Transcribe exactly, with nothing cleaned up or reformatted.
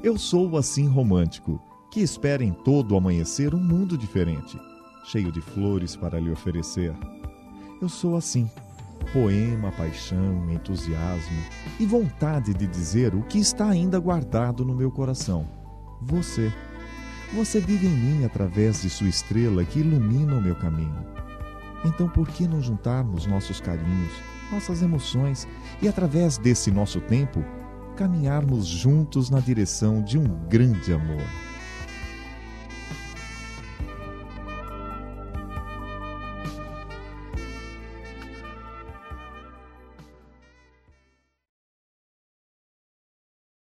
Eu sou o assim romântico, que espera em todo o amanhecer um mundo diferente, cheio de flores para lhe oferecer. Eu sou assim, poema, paixão, entusiasmo e vontade de dizer o que está ainda guardado no meu coração. Você. Você vive em mim através de sua estrela que ilumina o meu caminho. Então por que não juntarmos nossos carinhos, nossas emoções e através desse nosso tempo, caminharmos juntos na direção de um grande amor?